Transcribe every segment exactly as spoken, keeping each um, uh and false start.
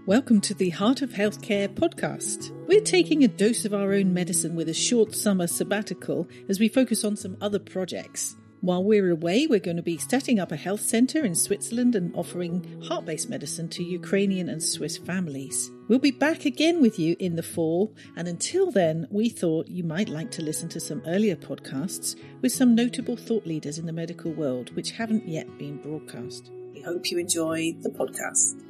Welcome to the Heart of Healthcare podcast. We're taking a dose of our own medicine with a short summer sabbatical as we focus on some other projects. While we're away, we're going to be setting up a health centre in Switzerland and offering heart-based medicine to Ukrainian and Swiss families. We'll be back again with you in the fall, and until then, we thought you might like to listen to some earlier podcasts with some notable thought leaders in the medical world which haven't yet been broadcast. We hope you enjoy the podcast.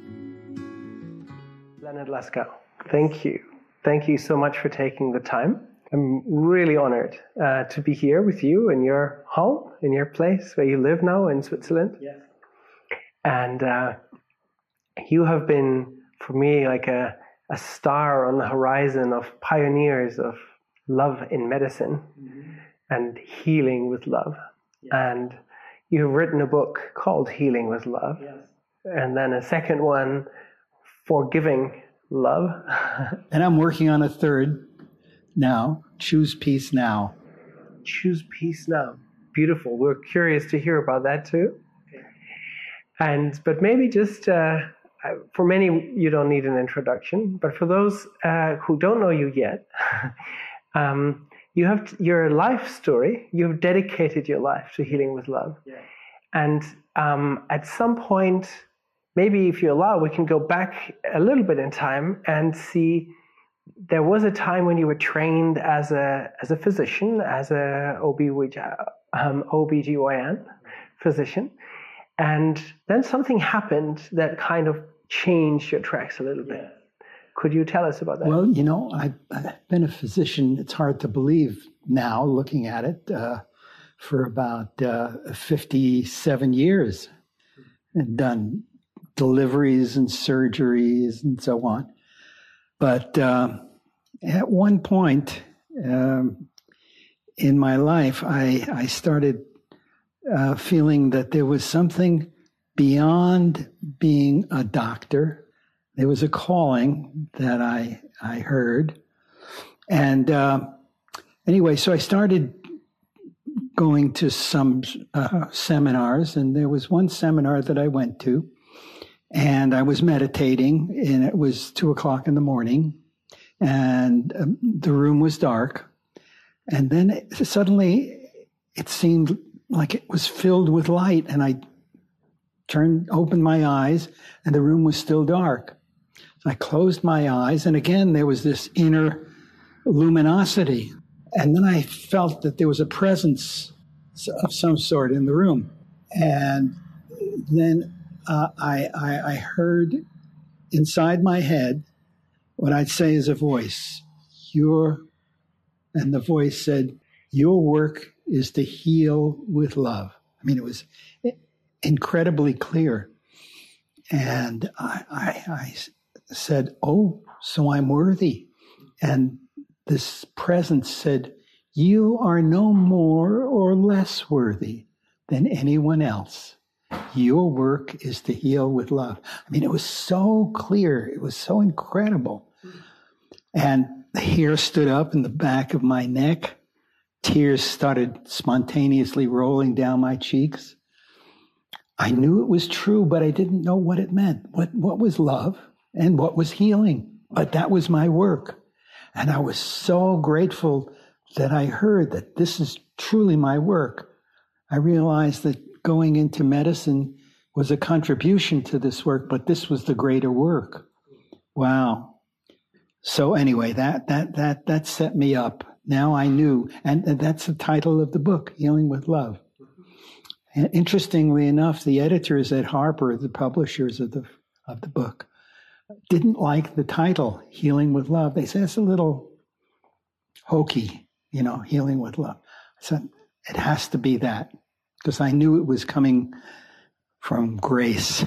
Leonard Lesko, thank you. Thank you so much for taking the time. I'm really honored uh, to be here with you in your home, in your place where you live now in Switzerland. Yes. And uh, you have been, for me, like a, a star on the horizon of pioneers of love in medicine mm-hmm. and healing with love. Yes. And you have written a book called Healing with Love. Yes. And then a second one, Forgiving Love. And I'm working on a third now. Choose Peace Now. Choose Peace Now. Beautiful. We're curious to hear about that too. Okay. And but maybe just uh, for many you don't need an introduction, but for those uh, who don't know you yet, um, you have your life story. You've dedicated your life to healing with love, yeah. and um, at some point. Maybe if you allow, we can go back a little bit in time and see there was a time when you were trained as a as a physician, as a O B G Y N physician, and then something happened that kind of changed your tracks a little bit. Yeah. Could you tell us about that? Well, you know, I've, I've been a physician. It's hard to believe now, looking at it, uh, for about uh, fifty-seven years, and done deliveries and surgeries and so on. But uh, at one point um, in my life, I, I started uh, feeling that there was something beyond being a doctor. There was a calling that I, I heard. And uh, anyway, so I started going to some uh, seminars, and there was one seminar that I went to. And I was meditating, and it was two o'clock in the morning, and um, the room was dark. And then it, suddenly it seemed like it was filled with light, and I turned, opened my eyes, and the room was still dark. So I closed my eyes, and again, there was this inner luminosity. And then I felt that there was a presence of some sort in the room. And then Uh, I, I, I heard inside my head what I'd say is a voice. Your, and the voice said, your work is to heal with love. I mean, it was incredibly clear. And I, I, I said, oh, so I'm worthy. And this presence said, you are no more or less worthy than anyone else. Your work is to heal with love. I mean, it was so clear. It was so incredible. And the hair stood up in the back of my neck. Tears started spontaneously rolling down my cheeks. I knew it was true, but I didn't know what it meant. What, what was love and what was healing? But that was my work. And I was so grateful that I heard that this is truly my work. I realized that going into medicine was a contribution to this work, but this was the greater work. Wow. So anyway, that that that that set me up. Now I knew, and, and that's the title of the book, Healing with Love. And interestingly enough, the editors at Harper, the publishers of the of the book, didn't like the title, Healing with Love. They said it's a little hokey, you know, Healing with Love. I said, it has to be that. Because I knew it was coming from grace.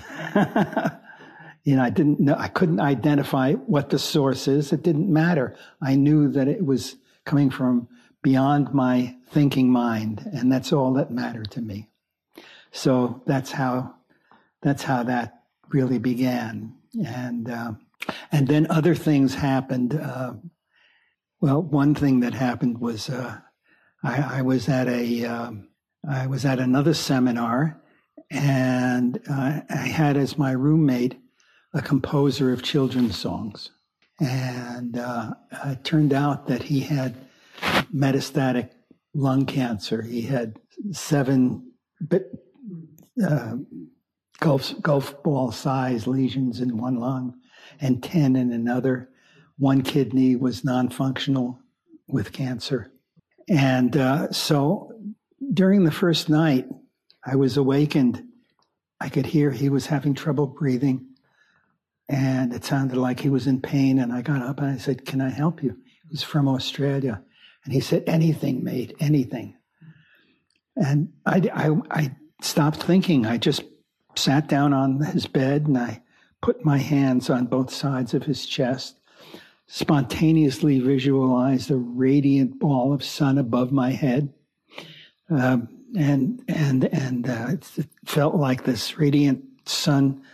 You know, I didn't know, I couldn't identify what the source is. It didn't matter. I knew that it was coming from beyond my thinking mind, and that's all that mattered to me. So that's how, that's how that really began. And, uh, and then other things happened. Uh, well, one thing that happened was, uh, I, I was at a, um, I was at another seminar, and uh, I had as my roommate a composer of children's songs. And uh, it turned out that he had metastatic lung cancer. He had seven uh, golf, golf ball size lesions in one lung and ten in another. One kidney was non-functional with cancer. And uh, so during the first night, I was awakened. I could hear he was having trouble breathing. And it sounded like he was in pain. And I got up and I said, "Can I help you?" He was from Australia. And he said, "Anything, mate, anything." And I, I, I stopped thinking. I just sat down on his bed and I put my hands on both sides of his chest, spontaneously visualized a radiant ball of sun above my head. Um, and and and uh, it felt like this radiant sun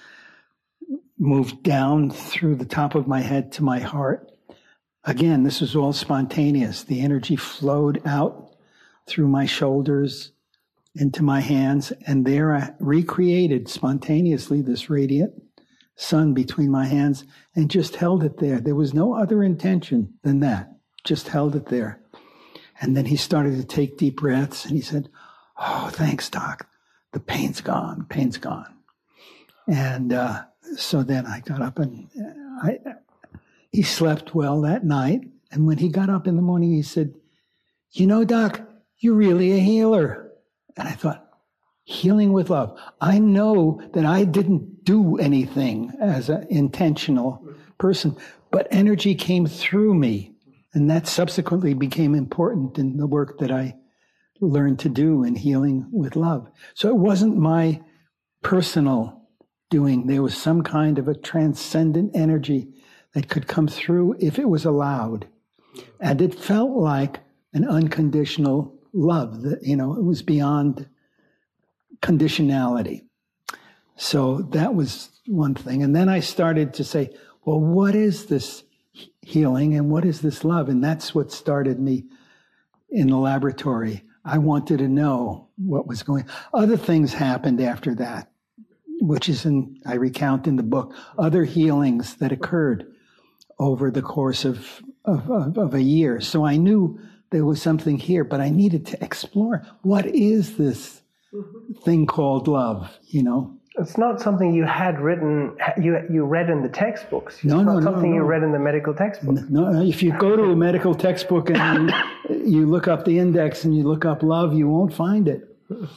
moved down through the top of my head to my heart. Again, this was all spontaneous. The energy flowed out through my shoulders into my hands, and there I recreated spontaneously this radiant sun between my hands and just held it there. There was no other intention than that. Just held it there. And then he started to take deep breaths, and he said, "Oh, thanks, Doc. The pain's gone. Pain's gone." And uh, so then I got up, and I, he slept well that night. And when he got up in the morning, he said, "You know, Doc, you're really a healer." And I thought, healing with love. I know that I didn't do anything as an intentional person, but energy came through me. And that subsequently became important in the work that I learned to do in healing with love. So it wasn't my personal doing. There was some kind of a transcendent energy that could come through if it was allowed. And it felt like an unconditional love that, you know, it was beyond conditionality. So that was one thing. And then I started to say, well, what is this healing and what is this love? And that's what started me in the laboratory. I wanted to know what was going on. Other things happened after that, which is in, I recount in the book, other healings that occurred over the course of, of, of, of a year. So I knew there was something here, but I needed to explore. What is this mm-hmm. thing called love, you know? It's not something you had written, you you read in the textbooks. It's no, not no, something no, no. you read in the medical textbook. No, if you go to a medical textbook and you, you look up the index and you look up love, you won't find it.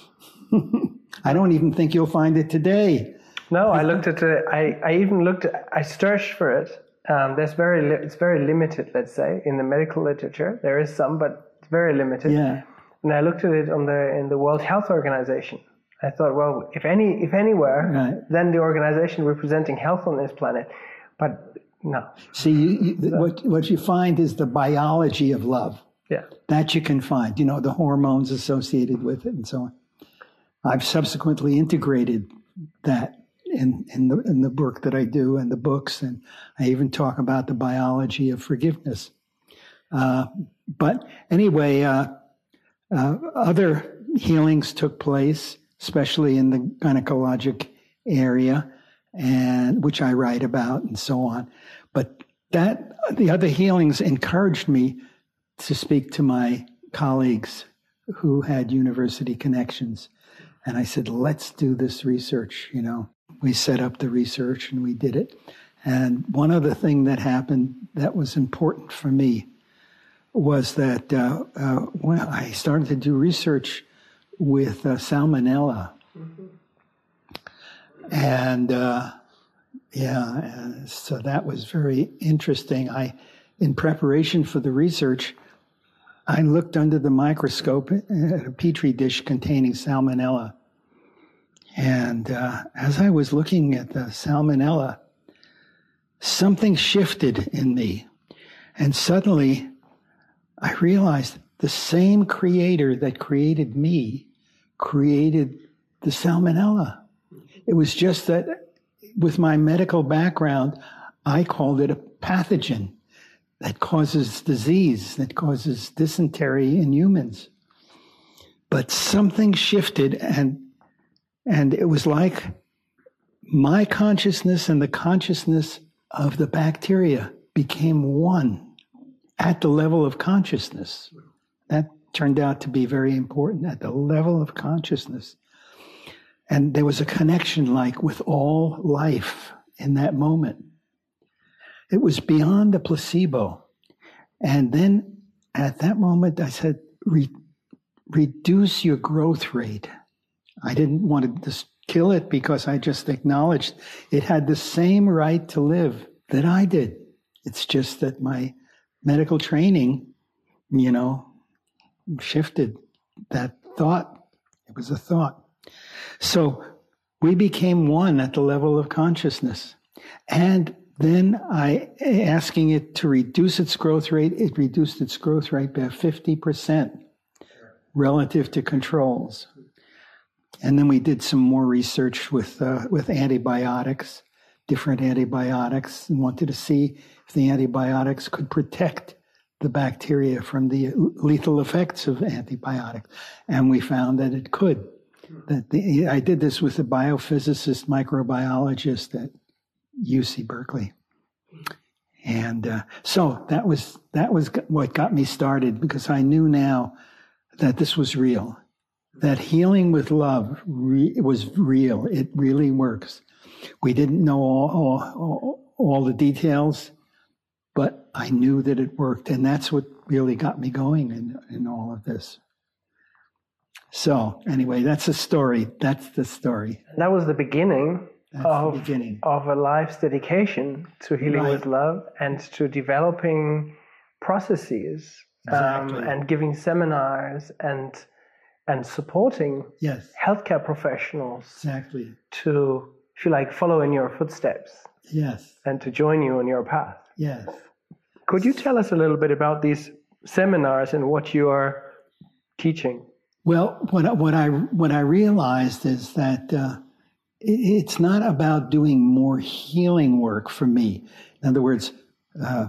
I don't even think you'll find it today. No, I looked at it. I, I even looked at, I searched for it. Um, there's very li- it's very limited, let's say, in the medical literature. There is some, but it's very limited. Yeah. And I looked at it on the in the World Health Organization. I thought, well, if any, if anywhere, right. then the organization representing health on this planet. But no. See, you, you, what what you find is the biology of love. Yeah. That you can find. You know, the hormones associated with it and so on. I've subsequently integrated that in in the in the work that I do and the books, and I even talk about the biology of forgiveness. Uh, but anyway, uh, uh, other healings took place, especially in the gynecologic area, and which I write about and so on. But that the other healings encouraged me to speak to my colleagues who had university connections. And I said, let's do this research, you know. We set up the research and we did it. And one other thing that happened that was important for me was that uh, uh, when I started to do research with uh, salmonella. Mm-hmm. And uh, yeah, and so that was very interesting. I, in preparation for the research, I looked under the microscope at a petri dish containing salmonella. And uh, as I was looking at the salmonella, something shifted in me. And suddenly I realized the same creator that created me created the salmonella. It was just that with my medical background, I called it a pathogen that causes disease, that causes dysentery in humans. But something shifted, and and it was like my consciousness and the consciousness of the bacteria became one at the level of consciousness. That turned out to be very important, at the level of consciousness. And there was a connection like with all life in that moment. It was beyond a placebo. And then at that moment, I said, Re- reduce your growth rate. I didn't want to just kill it because I just acknowledged it had the same right to live that I did. It's just that my medical training, you know, shifted that thought. It was a thought. So we became one at the level of consciousness. And then I, asking it to reduce its growth rate, it reduced its growth rate by fifty percent relative to controls. And then we did some more research with uh, with antibiotics, different antibiotics, and wanted to see if the antibiotics could protect the bacteria from the lethal effects of antibiotics. And we found that it could. That the, I did this with a biophysicist, microbiologist at U C Berkeley. And uh, so that was that was what got me started, because I knew now that this was real, that healing with love re- was real. It really works. We didn't know all, all, all the details, but I knew that it worked. And that's what really got me going in, in all of this. So anyway, that's the story. That's the story. That was the beginning, of, the beginning. of a life's dedication to healing Right. with love and to developing processes. Exactly. Um, and giving seminars and and supporting Yes, healthcare professionals exactly. to, if you like, follow in your footsteps Yes, and to join you on your path. yes. Could you tell us a little bit about these seminars and what you are teaching? Well, what I- what I what I realized is that uh, it, it's not about doing more healing work for me. In other words, uh,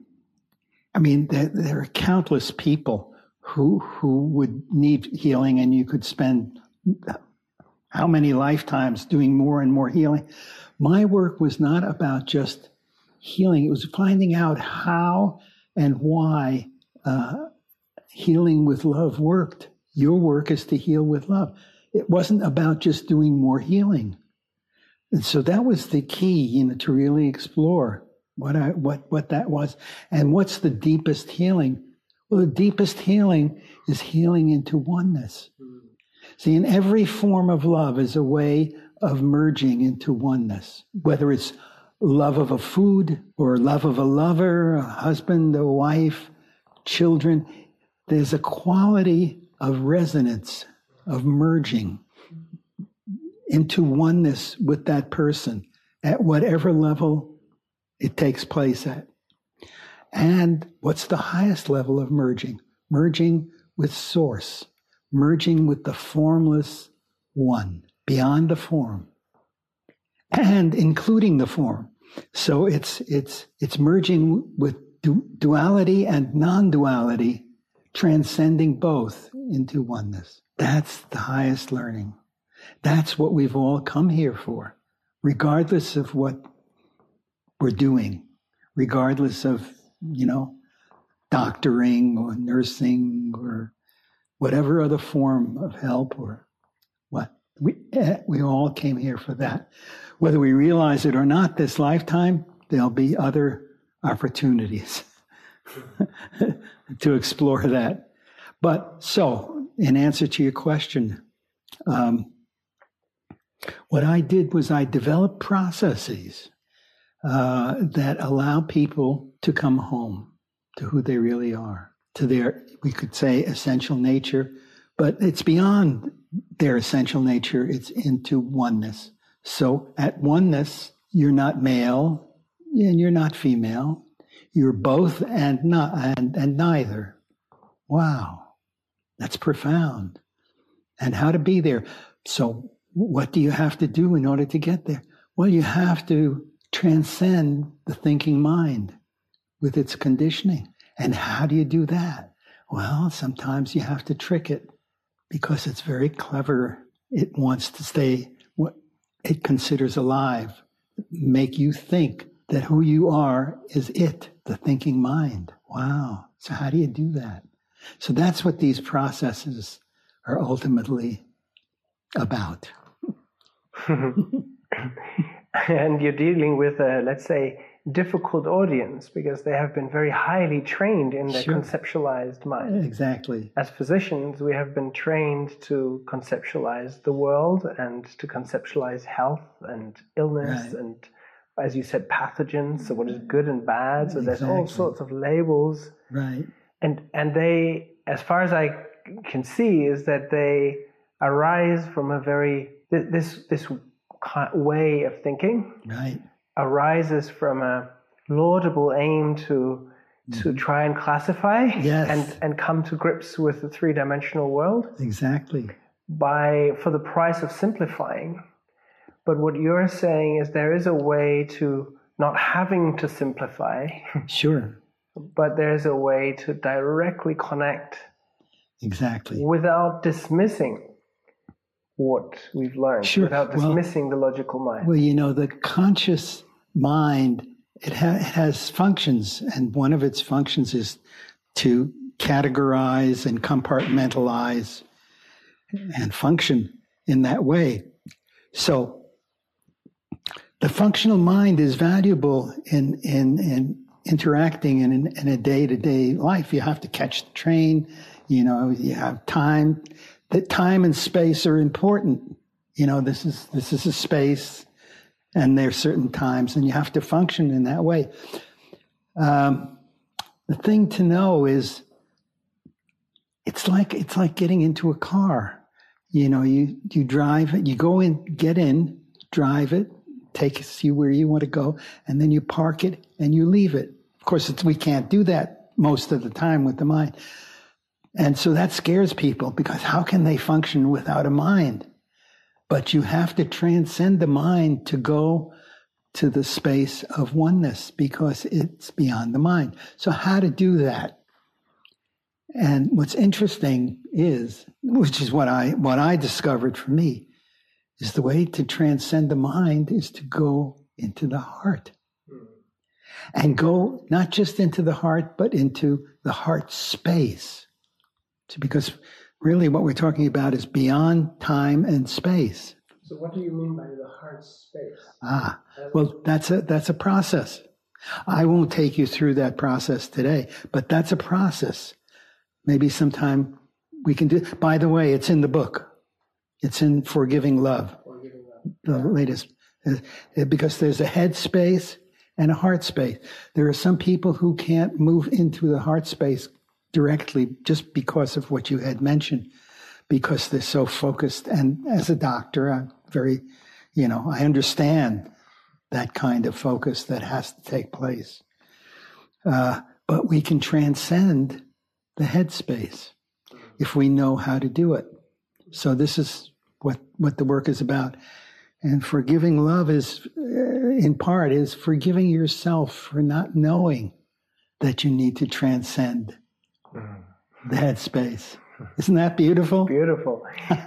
I mean, there, there are countless people who who would need healing, and you could spend how many lifetimes doing more and more healing. My work was not about just healing; it was finding out how and why uh, healing with love worked. Your work is to heal with love. It wasn't about just doing more healing, and so that was the key, you know, to really explore what I what what that was, and what's the deepest healing. Well, the deepest healing is healing into oneness. See, in every form of love is a way of merging into oneness, whether it's love of a food or love of a lover, a husband, a wife, children. There's a quality of resonance, of merging into oneness with that person at whatever level it takes place at. And what's the highest level of merging? Merging with Source, merging with the formless one, beyond the form, and including the form. So it's it's it's merging with du- duality and non-duality, transcending both into oneness. That's the highest learning. That's what we've all come here for, regardless of what we're doing, regardless of, you know, doctoring or nursing or whatever other form of help or what. We, eh, we all came here for that. Whether we realize it or not this lifetime, there'll be other opportunities to explore that. But so, in answer to your question, um, what I did was I developed processes uh, that allow people to come home to who they really are, to their, we could say, essential nature, but it's beyond their essential nature. It's into oneness. So at oneness, you're not male and you're not female. You're both and not and, and neither. Wow, that's profound. And how to be there. So what do you have to do in order to get there? Well, you have to transcend the thinking mind with its conditioning. And how do you do that? Well, sometimes you have to trick it because it's very clever. It wants to stay it considers alive, make you think that who you are is it, the thinking mind. Wow. So how do you do that? So that's what these processes are ultimately about. And you're dealing with a, let's say, difficult audience because they have been very highly trained in their Sure. conceptualized mind. Exactly. As physicians, we have been trained to conceptualize the world and to conceptualize health and illness Right. and, as you said, pathogens. So what is good and bad. So there's all Exactly. sorts of labels. Right. And and they, as far as I can see, is that they arise from a very, this this way of thinking Right. arises from a laudable aim to to try and classify Yes. and, and come to grips with the three-dimensional world Exactly. by for the price of simplifying. But what you're saying is there is a way to not having to simplify, Sure. but there's a way to directly connect Exactly. without dismissing what we've learned, Sure. without Well- dismissing the logical mind. Well, you know, the conscious mind, it, ha- it has functions, and one of its functions is to categorize and compartmentalize and function in that way. So the functional mind is valuable in, in, in interacting in, in a day-to-day life. You have to catch the train, you know, you have time. That time and space are important. You know, this is this is a space, and there's certain times, and you have to function in that way. Um, the thing to know is, it's like it's like getting into a car. You know, you you drive it, you go in, get in, drive it, take see where you want to go, and then you park it and you leave it. Of course, it's, we can't do that most of the time with the mind. And so that scares people because how can they function without a mind? But you have to transcend the mind to go to the space of oneness because it's beyond the mind. So how to do that? And what's interesting is, which is what I what I discovered for me, is the way to transcend the mind is to go into the heart. And go not just into the heart, but into the heart space. Because really what we're talking about is beyond time and space. So what do you mean by the heart space? Ah, well, that's a that's a process. I won't take you through that process today, but that's a process. Maybe sometime we can do. By the way, it's in the book. It's in Forgiving Love, Forgiving Love. the latest, because there's a head space and a heart space. There are some people who can't move into the heart space directly just because of what you had mentioned, because they're so focused. And as a doctor, I'm very, you know, I understand that kind of focus that has to take place. Uh, but we can transcend the head space if we know how to do it. So this is what, what the work is about. And forgiving love is, uh, in part, is forgiving yourself for not knowing that you need to transcend the head space. Isn't that beautiful? Beautiful.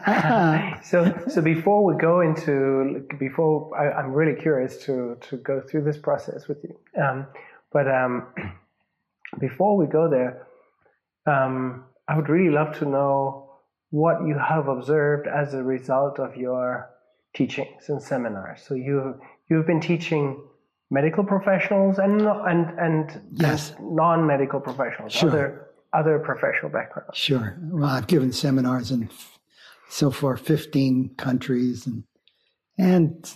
so, so before we go into, before I, I'm really curious to to go through this process with you. Um, but um, before we go there, um, I would really love to know what you have observed as a result of your teachings and seminars. So you you've been teaching medical professionals and no- and and, Yes. and non-medical professionals, Sure. other other professional backgrounds. Sure. Well, I've given seminars in f- so far fifteen countries and and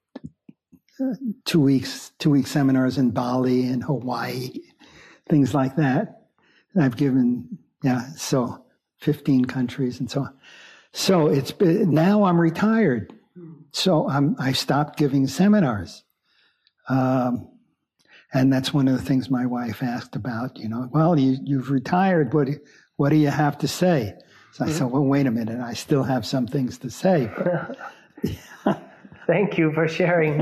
uh, two weeks two week seminars in Bali and Hawaii, things like that. I've given yeah, so fifteen countries and so on. So it's been, now I'm retired, so I'm I stopped giving seminars. Um, And that's one of the things my wife asked about, you know, well, you, you've retired. What, do- what do you have to say? So I said, well, wait a minute. I still have some things to say. But, Thank you for sharing.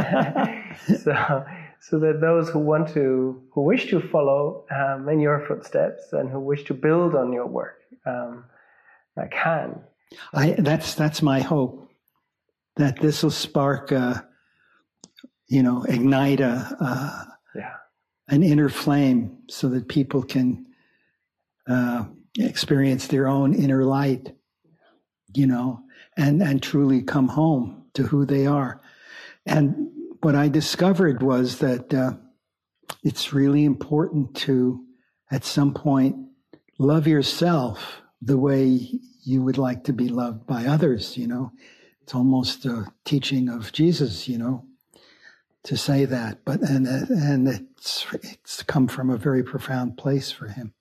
so, so that those who want to, who wish to follow um, in your footsteps and who wish to build on your work, um, uh, can. I, that's, that's my hope, that this will spark a, you know, ignite a, a yeah. an inner flame so that people can uh, experience their own inner light, you know, and, and truly come home to who they are. And what I discovered was that uh, it's really important to, at some point, love yourself the way you would like to be loved by others, you know. It's almost a teaching of Jesus, you know, to say that. But and and it's it's come from a very profound place for him.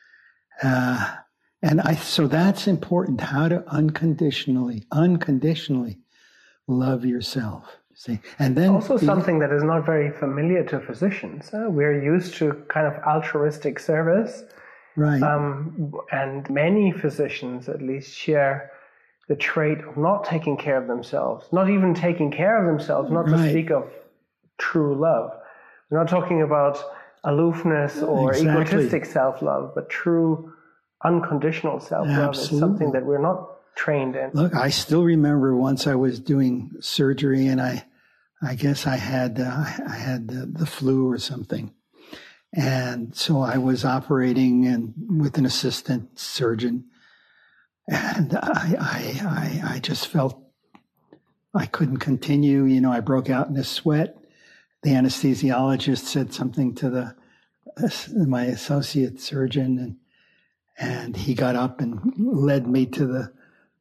Uh, and I so that's important, how to unconditionally, unconditionally love yourself. See, and then also something that is not very familiar to physicians. Uh, we're used to kind of altruistic service. Right. Um, and many physicians, at least, share the trait of not taking care of themselves, not even taking care of themselves, not right. to speak of true love. We're not talking about aloofness or exactly. egotistic self-love, but true unconditional self-love Absolutely. is something that we're not trained in. Look, I still remember once I was doing surgery, and I, I guess I had uh, I had the, the flu or something. And so I was operating and with an assistant surgeon, and I, I, I, I just felt I couldn't continue. You know, I broke out in a sweat. The anesthesiologist said something to the my associate surgeon, and and he got up and led me to the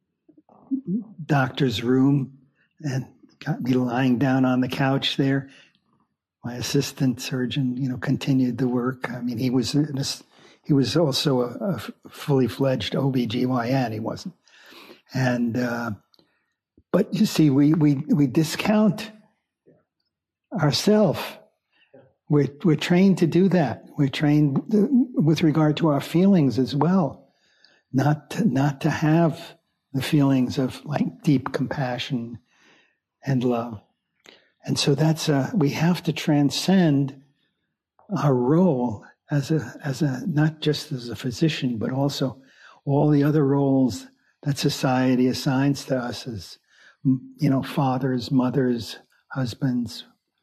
doctor's room and got me lying down on the couch there. My assistant surgeon, you know, continued the work. I mean, he was he was also a, a fully fledged O B G Y N. He wasn't, and uh, but you see, we we we discount ourselves. We're we're trained to do that. We're trained with regard to our feelings as well, not to, not to have the feelings of like deep compassion and love. And so that's a, we have to transcend our role as a, as a, not just as a physician, but also all the other roles that society assigns to us as, you know, fathers, mothers, husbands,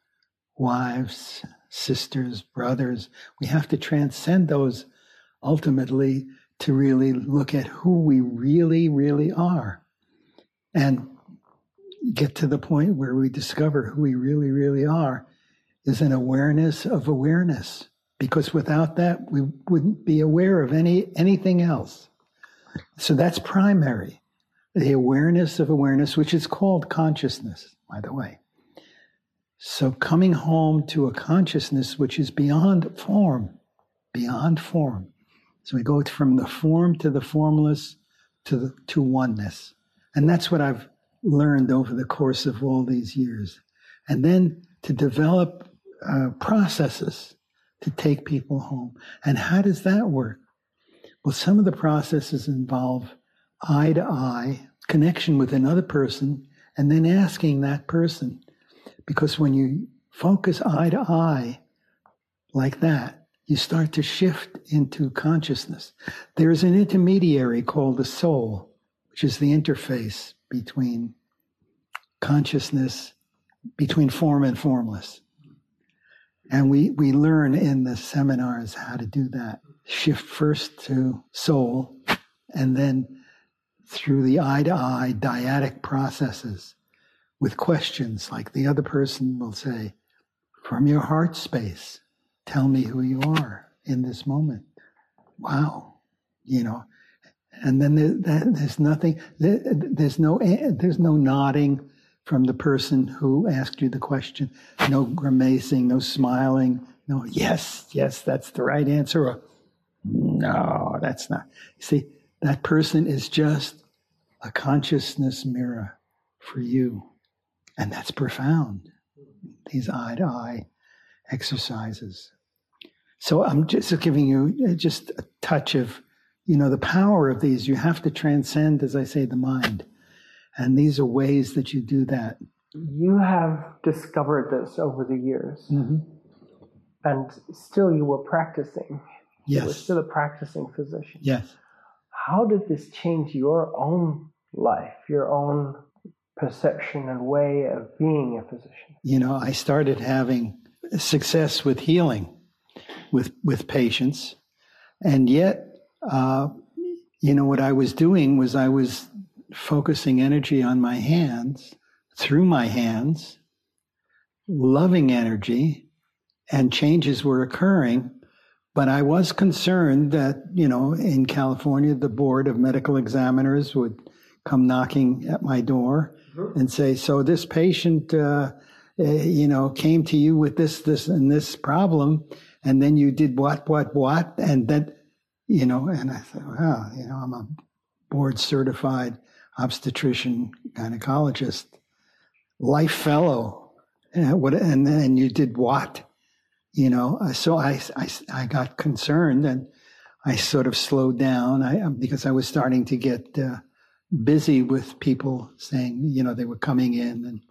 wives, sisters, brothers. We have to transcend those ultimately to really look at who we really, really are. And get to the point where we discover who we really, really are is an awareness of awareness. Because without that, we wouldn't be aware of any anything else. So that's primary, the awareness of awareness, which is called consciousness, by the way. So coming home to a consciousness which is beyond form, beyond form. So we go from the form to the formless to the to oneness. And that's what I've learned over the course of all these years. And then to develop uh, processes to take people home. And how does that work? Well, some of the processes involve eye to eye connection with another person and then asking that person. Because when you focus eye to eye like that, you start to shift into consciousness. There's an intermediary called the soul, which is the interface between consciousness, between form and formless. And we, we learn in the seminars how to do that. Shift first to soul, and then through the eye-to-eye dyadic processes with questions like the other person will say, from your heart space, tell me who you are in this moment. Wow. You know, and then there, there's nothing, there, there's no, there's no nodding from the person who asked you the question, no grimacing, no smiling, no, yes, yes, that's the right answer, or no, that's not. See, that person is just a consciousness mirror for you. And that's profound, these eye-to-eye exercises. So I'm just giving you just a touch of, you know, the power of these. You have to transcend, as I say, the mind. And these are ways that you do that. You have discovered this over the years. Mm-hmm. And still you were practicing. Yes. You were still a practicing physician. Yes. How did this change your own life, your own perception and way of being a physician? You know, I started having success with healing with with patients, and yet, uh, you know, what I was doing was I was focusing energy on my hands, through my hands, loving energy, and changes were occurring. But I was concerned that, you know, in California, the board of medical examiners would come knocking at my door mm-hmm. and say, so this patient, uh, uh, you know, came to you with this, this, and this problem, and then you did what, what, what, and then, you know, and I thought, wow, you know, I'm a board certified obstetrician gynecologist, life fellow, and what, and then you did what? You know, so I, I, I got concerned and I sort of slowed down I, because I was starting to get uh, busy with people saying, you know, they were coming in and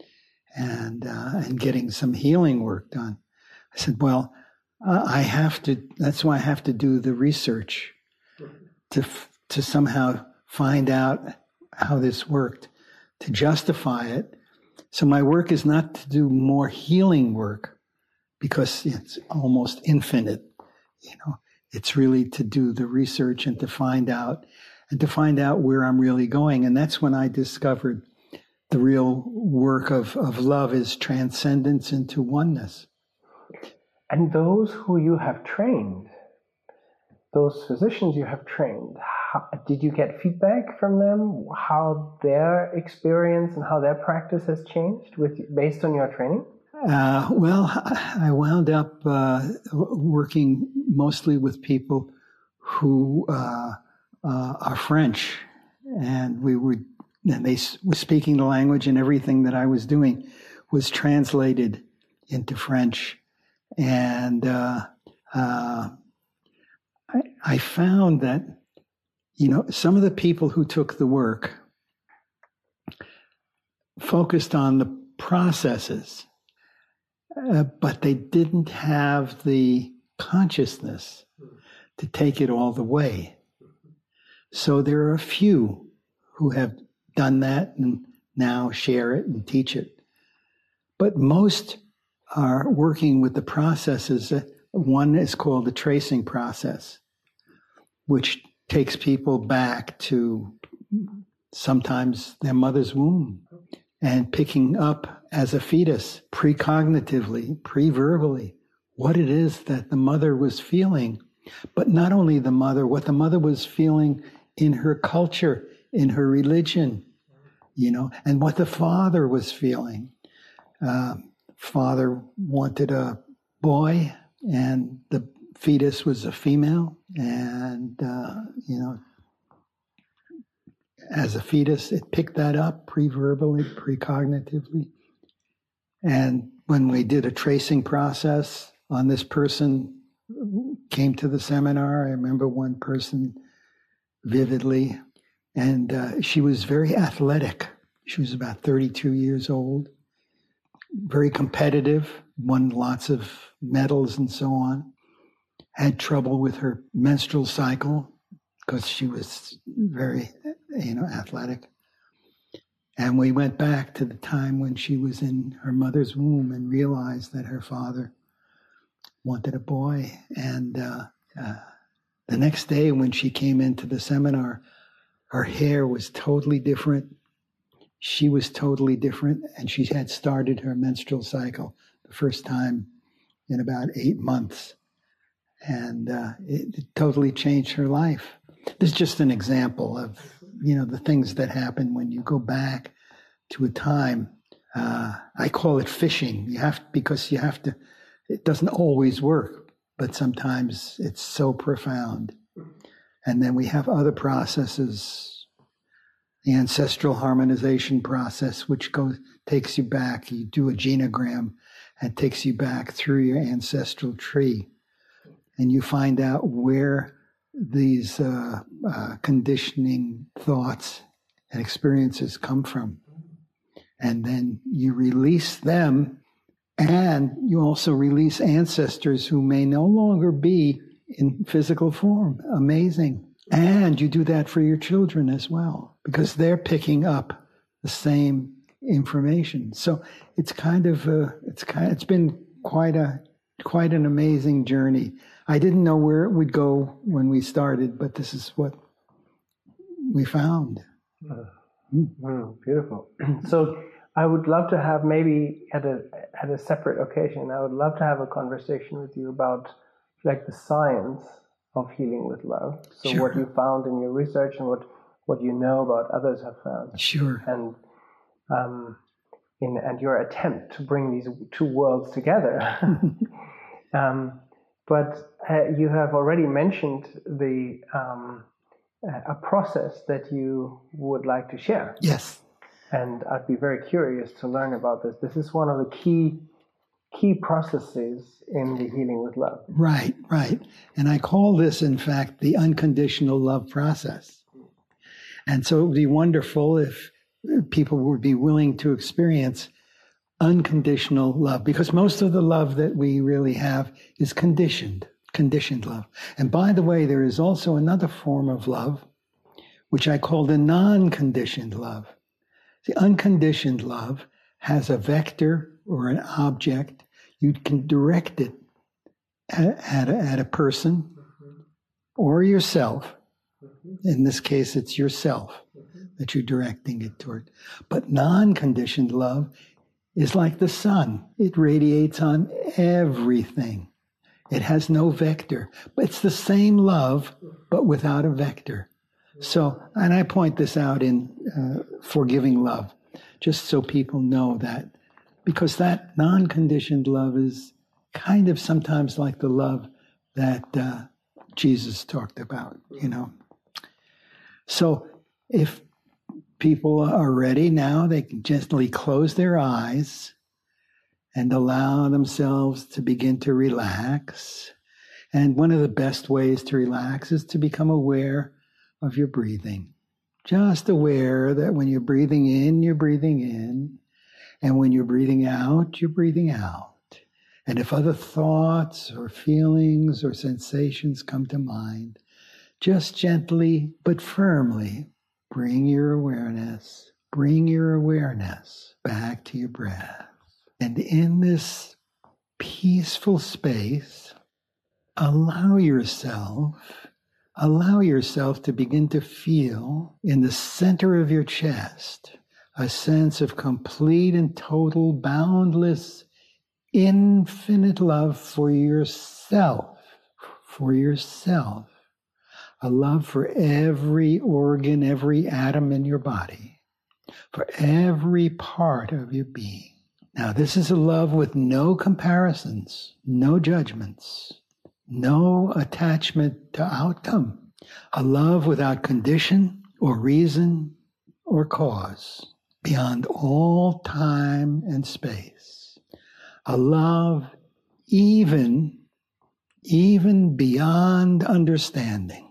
and uh, and getting some healing work done. I said, well, uh, I have to. That's why I have to do the research to to somehow find out how this worked, to justify it. So my work is not to do more healing work, because it's almost infinite, you know. It's really to do the research and to find out, and to find out where I'm really going. And that's when I discovered the real work of, of love is transcendence into oneness. And those who you have trained, those physicians you have trained, how, did you get feedback from them, how their experience and how their practice has changed with based on your training? Uh, well, I wound up uh, working mostly with people who uh, uh, are French, and we would, and they were speaking the language, and everything that I was doing was translated into French. And uh, uh, I, I found that, you know, some of the people who took the work focused on the processes. Uh, but they didn't have the consciousness to take it all the way. So there are a few who have done that and now share it and teach it. But most are working with the processes. One is called the tracing process, which takes people back to sometimes their mother's womb and picking up as a fetus, precognitively, pre-verbally, what it is that the mother was feeling. But not only the mother, what the mother was feeling in her culture, in her religion, you know, and what the father was feeling. Uh, father wanted a boy, and the fetus was a female, and, uh, you know, as a fetus, it picked that up pre-verbally, precognitively. And when we did a tracing process on this person, came to the seminar, I remember one person vividly, and uh, she was very athletic. She was about thirty-two years old, very competitive, won lots of medals and so on, had trouble with her menstrual cycle because she was very, you know, athletic. And we went back to the time when she was in her mother's womb and realized that her father wanted a boy. And uh, uh, the next day when she came into the seminar, her hair was totally different. She was totally different. And she had started her menstrual cycle the first time in about eight months. And uh, it, it totally changed her life. This is just an example of, you know, the things that happen when you go back to a time. Uh, I call it fishing. You have, because you have to, it doesn't always work, but sometimes it's so profound. And then we have other processes, the ancestral harmonization process, which goes, takes you back. You do a genogram and takes you back through your ancestral tree. And you find out where these uh, uh, conditioning thoughts and experiences come from. And then you release them, and you also release ancestors who may no longer be in physical form. Amazing. And you do that for your children as well, because they're picking up the same information. So it's kind of uh, it's kind it's been quite a quite an amazing journey. I didn't know where it would go when we started, but this is what we found. Uh, mm, beautiful. So I would love to have maybe at a at a separate occasion, I would love to have a conversation with you about like the science of healing with love. So Sure. what you found in your research and what, what you know about others have found. Sure. And um, in and your attempt to bring these two worlds together. um, but uh, you have already mentioned the um, a process that you would like to share. Yes. And I'd be very curious to learn about this. This is one of the key key processes in the healing with love. Right, right. And I call this, in fact, the unconditional love process. And so it would be wonderful if people would be willing to experience unconditional love, because most of the love that we really have is conditioned, conditioned love. And by the way, there is also another form of love, which I call the non-conditioned love. The unconditioned love has a vector or an object. You can direct it at, at, a, at a person mm-hmm. or yourself. Mm-hmm. In this case, it's yourself mm-hmm. that you're directing it toward. But non-conditioned love is like the sun. It radiates on everything. It has no vector. But it's the same love, but without a vector. So, and I point this out in uh, Forgiving Love, just so people know that, because that non-conditioned love is kind of sometimes like the love that uh, Jesus talked about, you know. So if people are ready now, they can gently close their eyes and allow themselves to begin to relax. And one of the best ways to relax is to become aware of your breathing. Just aware that when you're breathing in, you're breathing in. And when you're breathing out, you're breathing out. And if other thoughts or feelings or sensations come to mind, just gently but firmly bring your awareness, bring your awareness back to your breath. And in this peaceful space, allow yourself Allow yourself to begin to feel in the center of your chest a sense of complete and total, boundless, infinite love for yourself, for yourself. A love for every organ, every atom in your body, for every part of your being. Now, this is a love with no comparisons, no judgments, no attachment to outcome, a love without condition or reason or cause, beyond all time and space, a love even, even beyond understanding.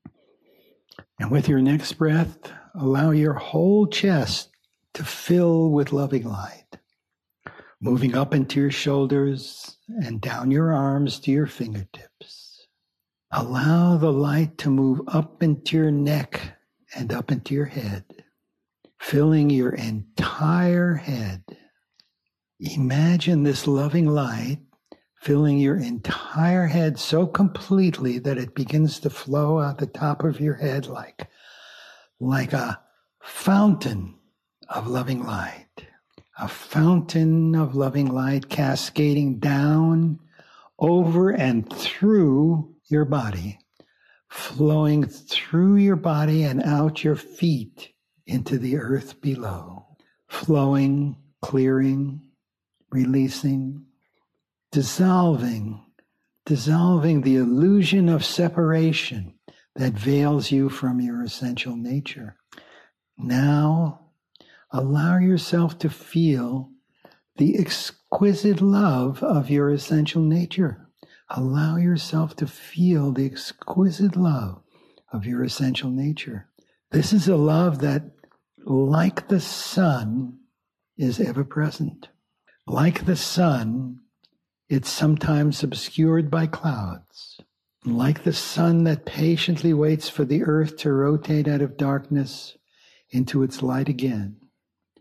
And with your next breath, allow your whole chest to fill with loving light, moving up into your shoulders and down your arms to your fingertips. Allow the light to move up into your neck and up into your head, filling your entire head. Imagine this loving light filling your entire head so completely that it begins to flow out the top of your head like, like a fountain of loving light. A fountain of loving light cascading down, over, and through your body, flowing through your body and out your feet into the earth below, flowing, clearing, releasing, dissolving, dissolving the illusion of separation that veils you from your essential nature. Now, allow yourself to feel the exquisite love of your essential nature. Allow yourself to feel the exquisite love of your essential nature. This is a love that, like the sun, is ever present. Like the sun, it's sometimes obscured by clouds. Like the sun that patiently waits for the earth to rotate out of darkness into its light again.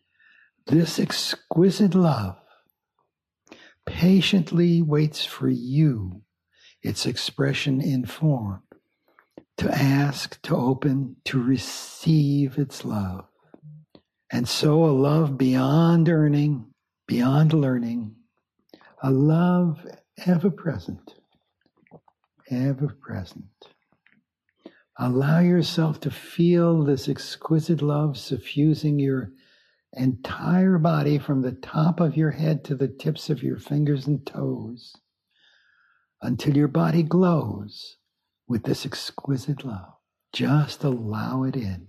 This exquisite love patiently waits for you, its expression in form, to ask, to open, to receive its love. And so a love beyond earning, beyond learning, a love ever present, ever present. Allow yourself to feel this exquisite love suffusing your entire body from the top of your head to the tips of your fingers and toes until your body glows with this exquisite love. Just allow it in.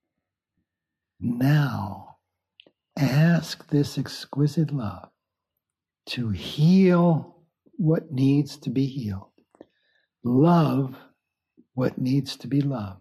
Now, ask this exquisite love to heal what needs to be healed. Love what needs to be loved.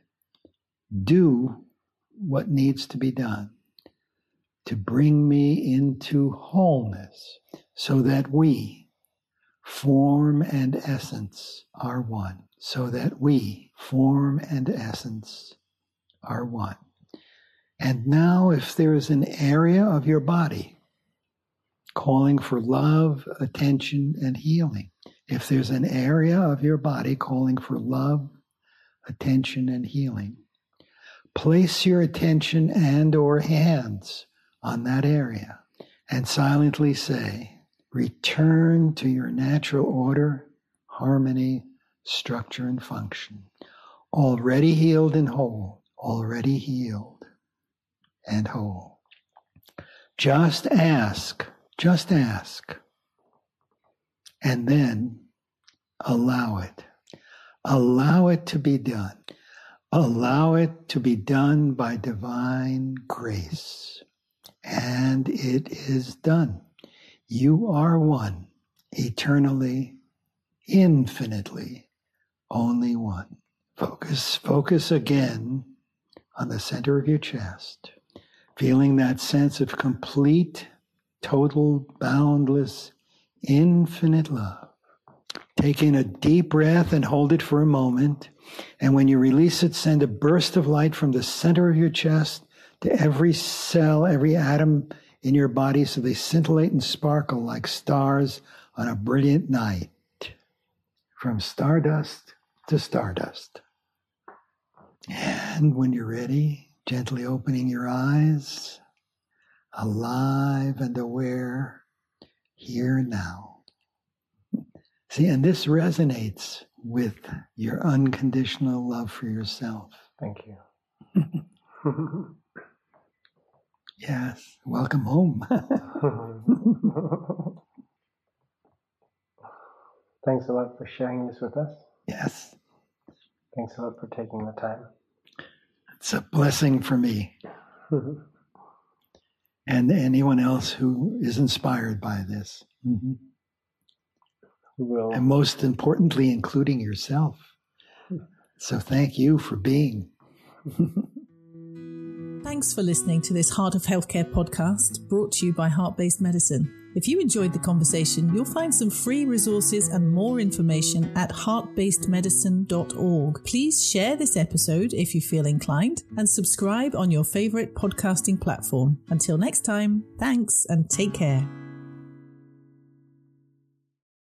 Do what needs to be done to bring me into wholeness so that we, form and essence, are one. So that we, form and essence, are one. And now if there is an area of your body calling for love, attention, and healing, if there's an area of your body calling for love, attention, and healing, place your attention and or hands on that area and silently say, return to your natural order, harmony, structure, and function. Already healed and whole, already healed and whole. Just ask, just ask, and then allow it. Allow it to be done. Allow it to be done by divine grace. And it is done. You are one, eternally, infinitely, only one. Focus, focus again on the center of your chest, feeling that sense of complete, total, boundless, infinite love. Taking a deep breath and hold it for a moment. And when you release it, send a burst of light from the center of your chest to every cell, every atom in your body so they scintillate and sparkle like stars on a brilliant night. From stardust to stardust. And when you're ready, gently opening your eyes, alive and aware, here now. See, and this resonates with your unconditional love for yourself. Thank you. Yes, welcome home. Thanks a lot for sharing this with us. Yes. Thanks a lot for taking the time. It's a blessing for me. And anyone else who is inspired by this. Mm-hmm. Will. And most importantly, including yourself. So thank you for being. Thanks for listening to this Heart of Healthcare podcast brought to you by Heart-Based Medicine. If you enjoyed the conversation, you'll find some free resources and more information at heart based medicine dot org. Please share this episode if you feel inclined and subscribe on your favorite podcasting platform. Until next time, thanks and take care.